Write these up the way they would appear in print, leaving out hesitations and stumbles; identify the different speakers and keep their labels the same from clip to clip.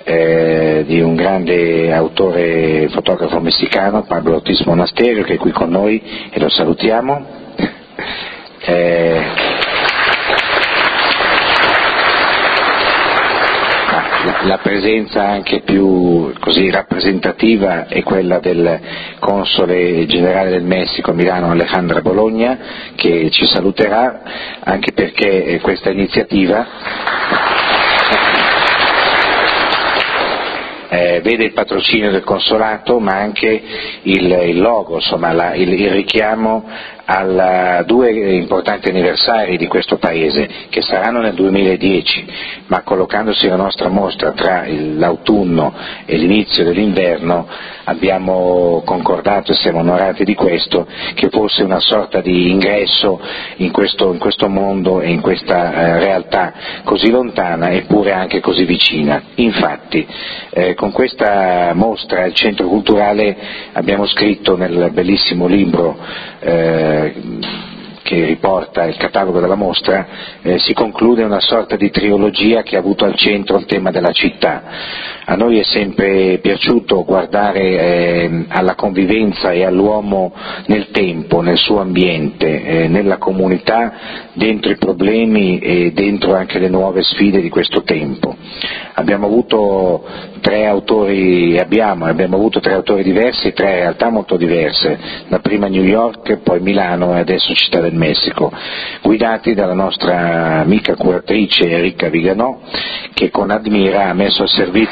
Speaker 1: di un grande autore fotografo messicano, Pablo Ortiz Monasterio, che è qui con noi e lo salutiamo. La presenza anche più così rappresentativa è quella del console generale del Messico a Milano, Alejandra Bologna, che ci saluterà, anche perché questa iniziativa vede il patrocinio del consolato, ma anche il logo, insomma il richiamo a due importanti anniversari di questo paese, che saranno nel 2010, ma collocandosi la nostra mostra tra l'autunno e l'inizio dell'inverno, abbiamo concordato e siamo onorati di questo, che fosse una sorta di ingresso in questo mondo e in questa realtà così lontana eppure anche così vicina. Infatti, con questa mostra il Centro Culturale abbiamo scritto nel bellissimo libro che riporta il catalogo della mostra, si conclude una sorta di trilogia che ha avuto al centro il tema della città. A noi è sempre piaciuto guardare alla convivenza e all'uomo nel tempo, nel suo ambiente, nella comunità, dentro i problemi e dentro anche le nuove sfide di questo tempo. Abbiamo avuto tre autori diversi, tre realtà molto diverse, la prima New York, poi Milano e adesso Città del Messico, guidati dalla nostra amica curatrice Enrica Viganò, che con Admira ha messo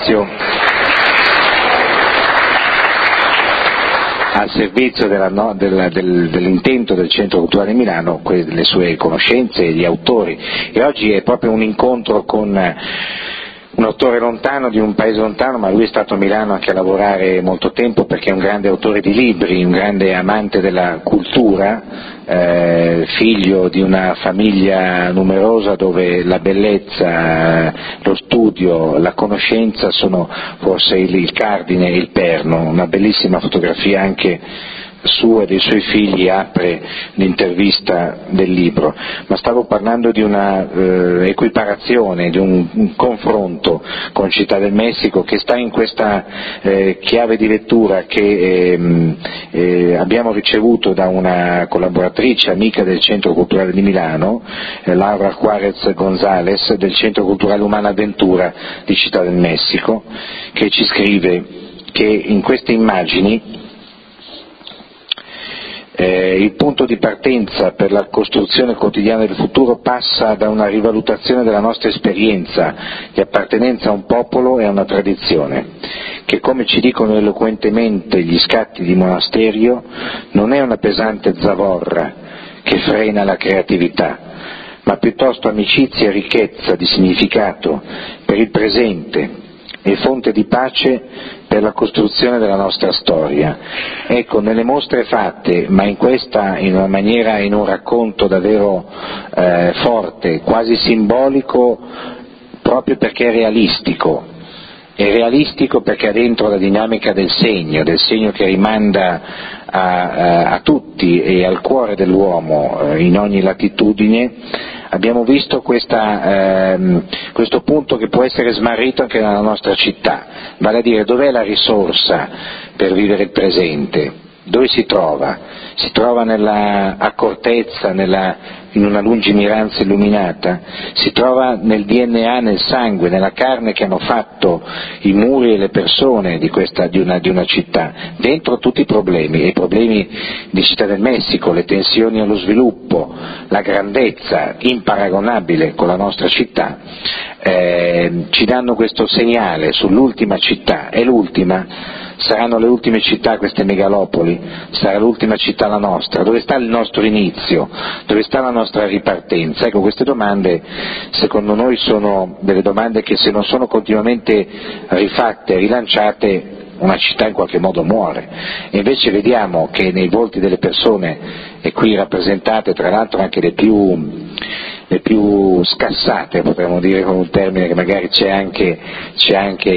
Speaker 1: al servizio dell'intento del Centro Culturale di Milano le sue conoscenze e gli autori, e oggi è proprio un incontro con un autore lontano, di un paese lontano, ma lui è stato a Milano anche a lavorare molto tempo perché è un grande autore di libri, un grande amante della cultura, figlio di una famiglia numerosa dove la bellezza, lo studio, la conoscenza sono forse il cardine e il perno. Una bellissima fotografia anche sua e dei suoi figli apre l'intervista del libro, ma stavo parlando di una equiparazione, di un confronto con Città del Messico che sta in questa chiave di lettura che abbiamo ricevuto da una collaboratrice amica del Centro Culturale di Milano, Laura Juarez González, del Centro Culturale Umana Ventura di Città del Messico, che ci scrive che in queste immagini il punto di partenza per la costruzione quotidiana del futuro passa da una rivalutazione della nostra esperienza di appartenenza a un popolo e a una tradizione, che, come ci dicono eloquentemente gli scatti di Monasterio, non è una pesante zavorra che frena la creatività, ma piuttosto amicizia e ricchezza di significato per il presente e fonte di pace per la costruzione della nostra storia. Ecco, nelle mostre fatte, ma in una maniera, in un racconto davvero forte, quasi simbolico, proprio perché è realistico perché ha dentro la dinamica del segno che rimanda a tutti e al cuore dell'uomo in ogni latitudine. Abbiamo visto questo punto che può essere smarrito anche nella nostra città, vale a dire dov'è la risorsa per vivere il presente, dove si trova? Si trova nella accortezza, in una lungimiranza illuminata, si trova nel DNA, nel sangue, nella carne che hanno fatto i muri e le persone di una città, dentro tutti i problemi, e i problemi di Città del Messico, le tensioni allo sviluppo, la grandezza imparagonabile con la nostra città, ci danno questo segnale sull'ultima città. È l'ultima? Saranno le ultime città queste megalopoli? Sarà l'ultima città la nostra? Dove sta il nostro inizio? Dove sta la nostra ripartenza? Ecco, queste domande secondo noi sono delle domande che, se non sono continuamente rifatte, rilanciate, una città in qualche modo muore. E invece vediamo che nei volti delle persone, e qui rappresentate tra l'altro anche le più scassate, potremmo dire con un termine che magari c'è anche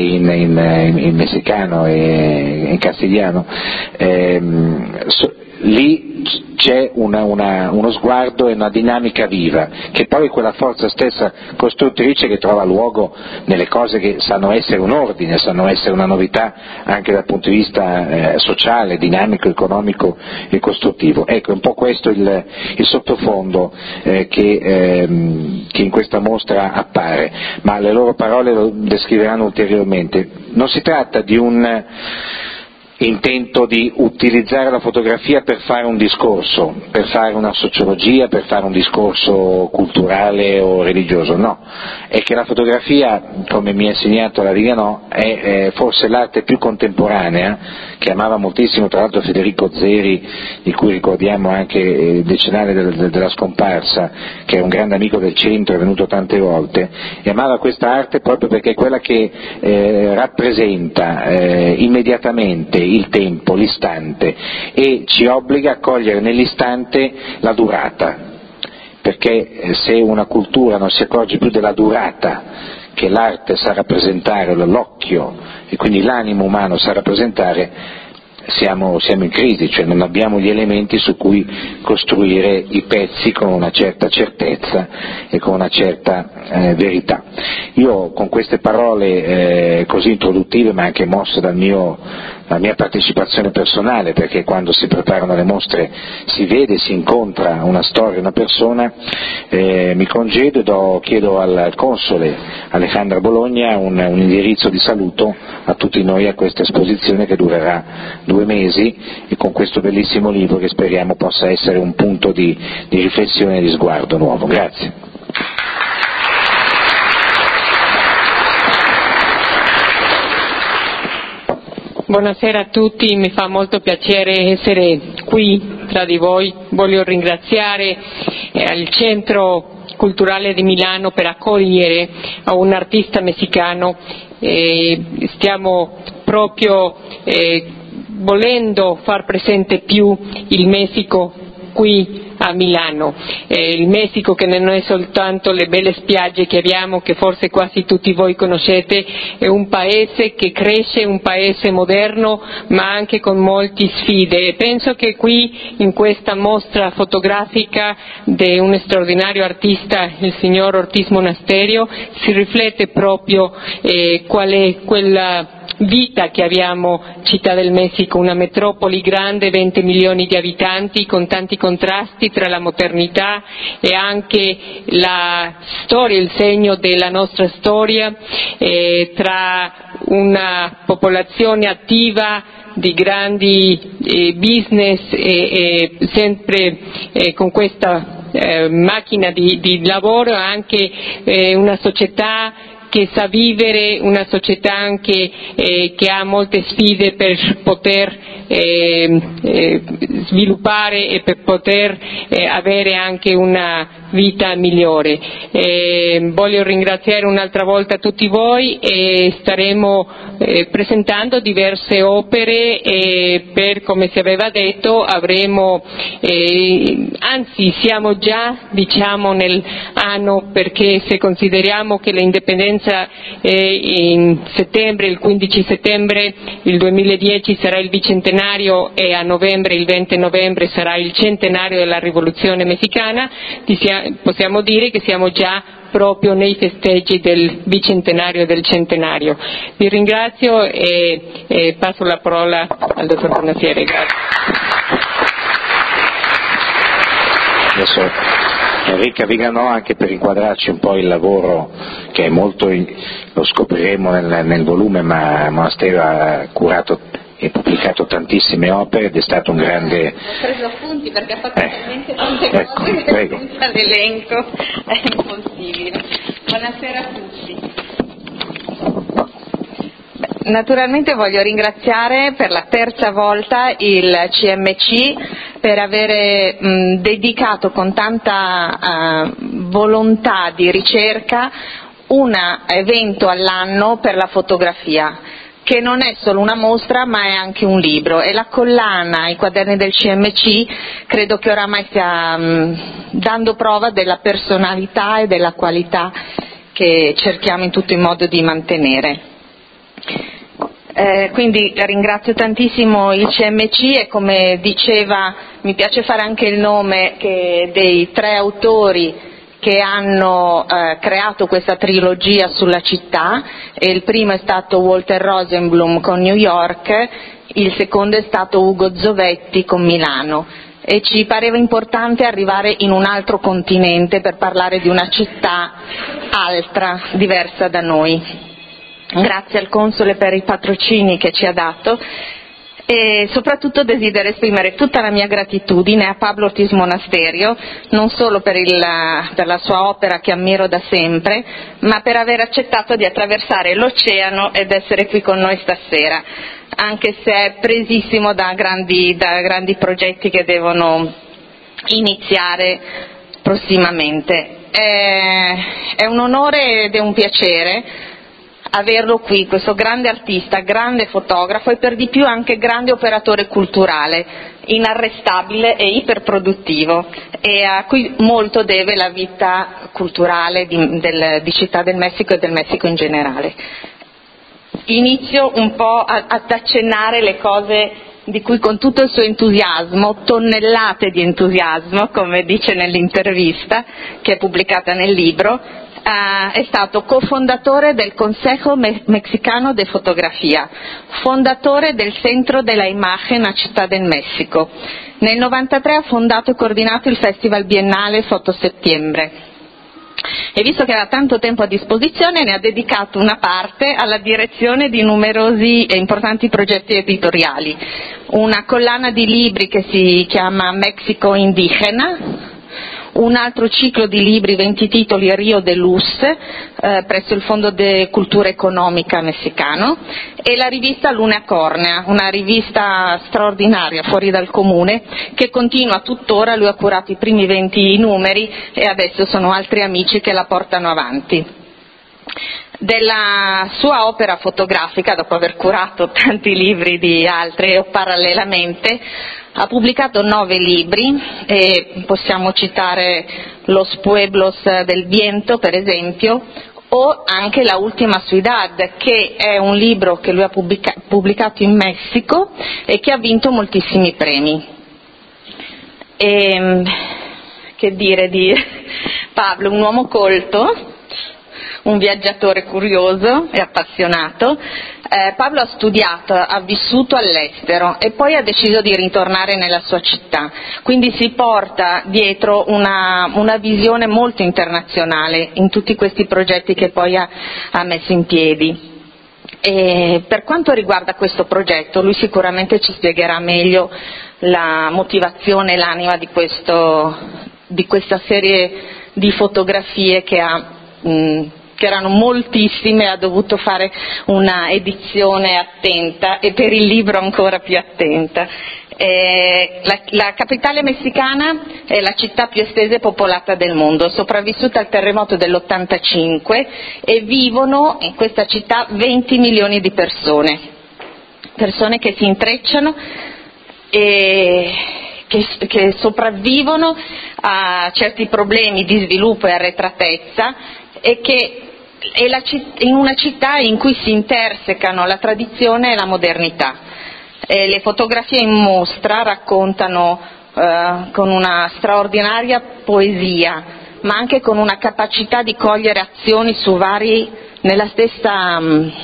Speaker 1: in messicano e in castigliano, lì c'è uno sguardo e una dinamica viva, che poi è quella forza stessa costruttrice che trova luogo nelle cose che sanno essere un ordine, sanno essere una novità anche dal punto di vista sociale, dinamico, economico e costruttivo. Ecco, è un po' questo il sottofondo che in questa mostra appare, ma le loro parole lo descriveranno ulteriormente. Non si tratta di un intento di utilizzare la fotografia per fare un discorso, per fare una sociologia, per fare un discorso culturale o religioso, no, è che la fotografia, come mi ha insegnato la Viganò, è forse l'arte più contemporanea, che amava moltissimo tra l'altro Federico Zeri, di cui ricordiamo anche il decennale della scomparsa, che è un grande amico del centro, è venuto tante volte, e amava questa arte proprio perché è quella che rappresenta immediatamente il tempo, l'istante, e ci obbliga a cogliere nell'istante la durata, perché se una cultura non si accorge più della durata che l'arte sa rappresentare, l'occhio e quindi l'animo umano sa rappresentare, siamo in crisi, cioè non abbiamo gli elementi su cui costruire i pezzi con una certa certezza e con una certa verità. Io con queste parole così introduttive, ma anche mosse dalla mia partecipazione personale, perché quando si preparano le mostre si vede, si incontra una storia, una persona, mi congedo e chiedo al console Alejandra Bologna un indirizzo di saluto a tutti noi a questa esposizione che durerà 2 mesi, e con questo bellissimo libro che speriamo possa essere un punto di riflessione e di sguardo nuovo. Grazie.
Speaker 2: Buonasera a tutti, mi fa molto piacere essere qui tra di voi. Voglio ringraziare al Centro Culturale di Milano per accogliere a un artista messicano. Stiamo proprio volendo far presente più il Messico qui a Milano, il Messico che non è soltanto le belle spiagge che abbiamo, che forse quasi tutti voi conoscete, è un paese che cresce, un paese moderno, ma anche con molte sfide, e penso che qui in questa mostra fotografica di un straordinario artista, il signor Ortiz Monasterio, si riflette proprio qual è quella vita che abbiamo Città del Messico, una metropoli grande, 20 milioni di abitanti, con tanti contrasti tra la modernità e anche la storia, il segno della nostra storia, tra una popolazione attiva di grandi business e sempre con questa macchina di lavoro, anche una società che sa vivere, una società anche che ha molte sfide per poter sviluppare e per poter avere anche una vita migliore. Voglio ringraziare un'altra volta tutti voi e staremo presentando diverse opere per, come si aveva detto, avremo, anzi siamo già nell'anno, perché se consideriamo che l'indipendenza è in settembre, il 15 settembre il 2010 sarà il bicentenario e a novembre, il 20 novembre, sarà il centenario della rivoluzione messicana, possiamo dire che siamo già proprio nei festeggi del bicentenario e del centenario. Vi ringrazio e passo la parola al dottor Bonafieri. Grazie.
Speaker 1: Adesso Enrica Viganò, anche per inquadrarci un po' il lavoro, che è molto, lo scopriremo nel volume, ma Monasterio ha curato e pubblicato tantissime opere ed è stato un grande...
Speaker 3: Ho preso appunti perché ha fatto talmente tante cose che senza l'elenco è impossibile. Buonasera a tutti. Naturalmente voglio ringraziare per la terza volta il CMC per avere dedicato con tanta volontà di ricerca un evento all'anno per la fotografia, che non è solo una mostra ma è anche un libro, e la collana I quaderni del CMC credo che oramai stia dando prova della personalità e della qualità che cerchiamo in tutto il modo di mantenere. Quindi ringrazio tantissimo il CMC e, come diceva, mi piace fare anche il nome dei 3 autori che hanno creato questa trilogia sulla città. Il primo è stato Walter Rosenblum con New York, il secondo è stato Ugo Zovetti con Milano, e ci pareva importante arrivare in un altro continente per parlare di una città altra, diversa da noi. Grazie al Console per i patrocini che ci ha dato, e soprattutto desidero esprimere tutta la mia gratitudine a Pablo Ortiz Monasterio, non solo per la sua opera che ammiro da sempre, ma per aver accettato di attraversare l'oceano ed essere qui con noi stasera, anche se è presissimo da grandi progetti che devono iniziare prossimamente. È un onore ed è un piacere averlo qui, questo grande artista, grande fotografo e per di più anche grande operatore culturale, inarrestabile e iperproduttivo, e a cui molto deve la vita culturale di Città del Messico e del Messico in generale. Inizio un po' ad accennare le cose di cui, con tutto il suo entusiasmo, tonnellate di entusiasmo, come dice nell'intervista che è pubblicata nel libro, è stato cofondatore del Consejo Mexicano de Fotografía, fondatore del Centro de la Imagen a Città del Messico. Nel 1993 ha fondato e coordinato il Festival Biennale Foto Settiembre, e visto che aveva tanto tempo a disposizione ne ha dedicato una parte alla direzione di numerosi e importanti progetti editoriali. Una collana di libri che si chiama Mexico Indigena, un altro ciclo di libri, 20 titoli, Rio de Luz, presso il Fondo de Cultura Economica messicano, e la rivista Lunea Cornea, una rivista straordinaria, fuori dal comune, che continua tuttora. Lui ha curato i primi 20 numeri e adesso sono altri amici che la portano avanti. Della sua opera fotografica, dopo aver curato tanti libri di altri o parallelamente, ha pubblicato 9 libri, e possiamo citare Los Pueblos del Viento, per esempio, o anche La Última Ciudad, che è un libro che lui ha pubblicato in Messico e che ha vinto moltissimi premi. Che dire di Pablo? Un uomo colto, un viaggiatore curioso e appassionato. Pablo ha studiato, ha vissuto all'estero e poi ha deciso di ritornare nella sua città, quindi si porta dietro una visione molto internazionale in tutti questi progetti che poi ha messo in piedi. E per quanto riguarda questo progetto, lui sicuramente ci spiegherà meglio la motivazione e l'anima di questa serie di fotografie che erano moltissime, ha dovuto fare una edizione attenta e per il libro ancora più attenta. La capitale messicana è la città più estesa e popolata del mondo, sopravvissuta al terremoto dell'85, e vivono in questa città 20 milioni di persone che si intrecciano e che sopravvivono a certi problemi di sviluppo e arretratezza, e che è in una città in cui si intersecano la tradizione e la modernità. Le fotografie in mostra raccontano con una straordinaria poesia, ma anche con una capacità di cogliere azioni su nella stessa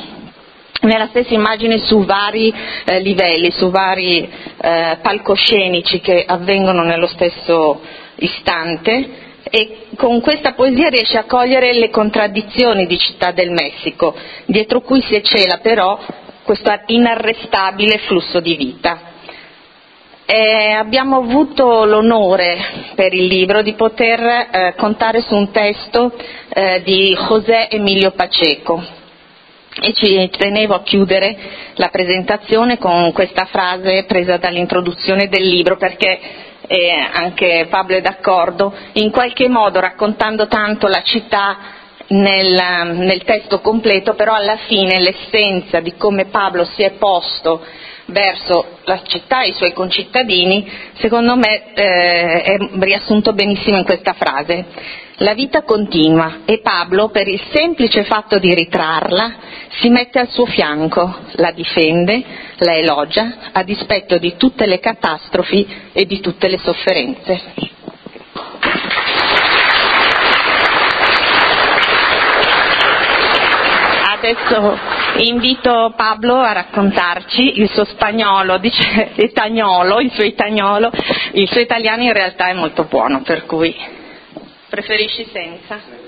Speaker 3: immagine, su vari livelli, su vari palcoscenici che avvengono nello stesso istante. E con questa poesia riesce a cogliere le contraddizioni di Città del Messico, dietro cui si cela però questo inarrestabile flusso di vita. Abbiamo avuto l'onore per il libro di poter contare su un testo di José Emilio Pacheco, e ci tenevo a chiudere la presentazione con questa frase presa dall'introduzione del libro, perché anche Pablo è d'accordo, in qualche modo raccontando tanto la città nel testo completo, però alla fine l'essenza di come Pablo si è posto verso la città e i suoi concittadini, secondo me è riassunto benissimo in questa frase: la vita continua e Pablo, per il semplice fatto di ritrarla, si mette al suo fianco, la difende, la elogia, a dispetto di tutte le catastrofi e di tutte le sofferenze. Adesso invito Pablo a raccontarci il suo spagnolo, dice itagnolo, il suo itagnolo, il suo italiano in realtà è molto buono, per cui preferisci senza?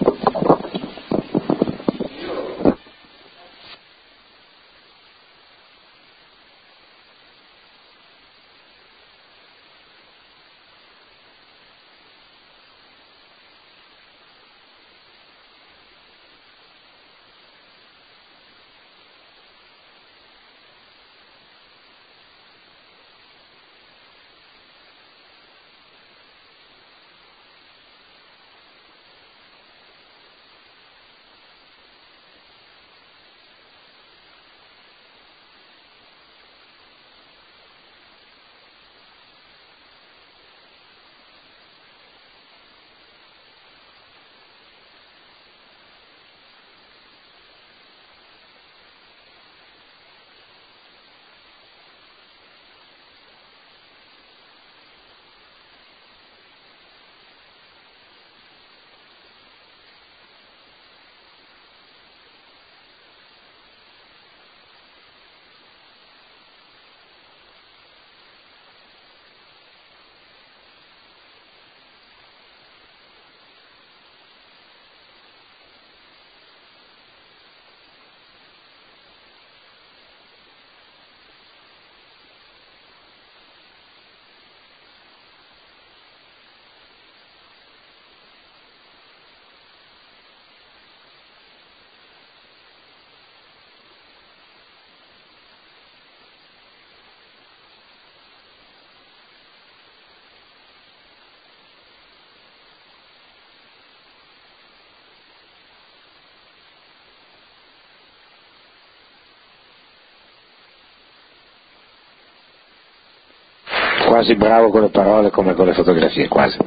Speaker 1: Quasi bravo con le parole come con le fotografie, quasi.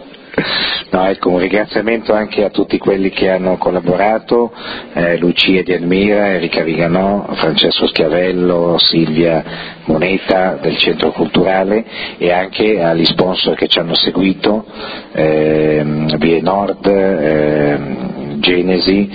Speaker 1: No, ecco, un ringraziamento anche a tutti quelli che hanno collaborato, Lucia di Elmira, Enrica Viganò, Francesco Schiavello, Silvia Moneta del Centro Culturale e anche agli sponsor che ci hanno seguito, Vie Nord, Genesi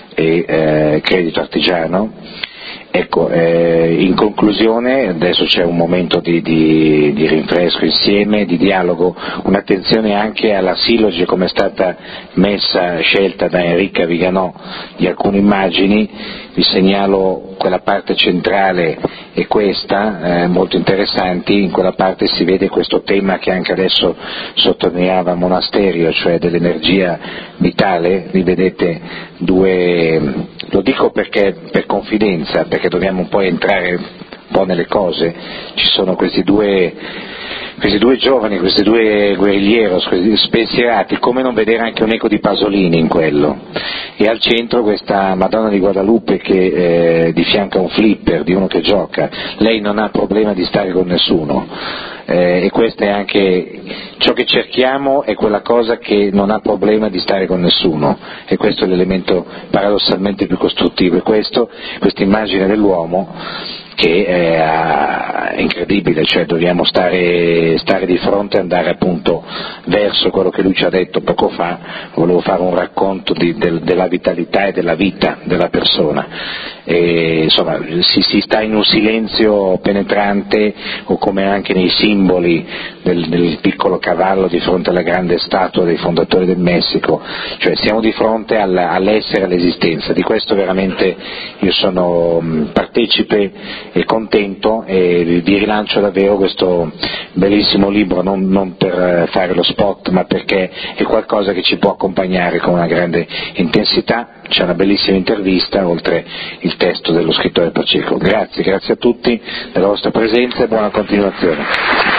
Speaker 1: e Credito Artigiano. Ecco, in conclusione, adesso c'è un momento di rinfresco insieme, di dialogo, un'attenzione anche alla siloge come è stata scelta da Enrica Viganò di alcune immagini. Vi segnalo quella parte centrale e questa, molto interessanti. In quella parte si vede questo tema che anche adesso sottolineava Monasterio, cioè dell'energia vitale. Lì vedete due, lo dico perché per confidenza, perché dobbiamo un po' entrare un po' nelle cose. Ci sono questi due giovani, questi due guerrigleros spensierati, come non vedere anche un eco di Pasolini in quello, e al centro questa Madonna di Guadalupe che di fianco a un flipper di uno che gioca. Lei non ha problema di stare con nessuno, e questo è anche ciò che cerchiamo, è quella cosa che non ha problema di stare con nessuno, e questo è l'elemento paradossalmente più costruttivo, e questa immagine dell'uomo che è incredibile, cioè dobbiamo stare di fronte e andare appunto verso quello che lui ci ha detto poco fa. Volevo fare un racconto della vitalità e della vita della persona, e, insomma, si sta in un silenzio penetrante, o come anche nei simboli del piccolo cavallo di fronte alla grande statua dei fondatori del Messico, cioè siamo di fronte all'essere, all'esistenza. Di questo veramente io sono partecipe e contento, e vi rilancio davvero questo bellissimo libro, non per fare lo spot, ma perché è qualcosa che ci può accompagnare con una grande intensità. C'è una bellissima intervista oltre il testo dello scrittore Pacheco. Grazie a tutti della vostra presenza e buona continuazione.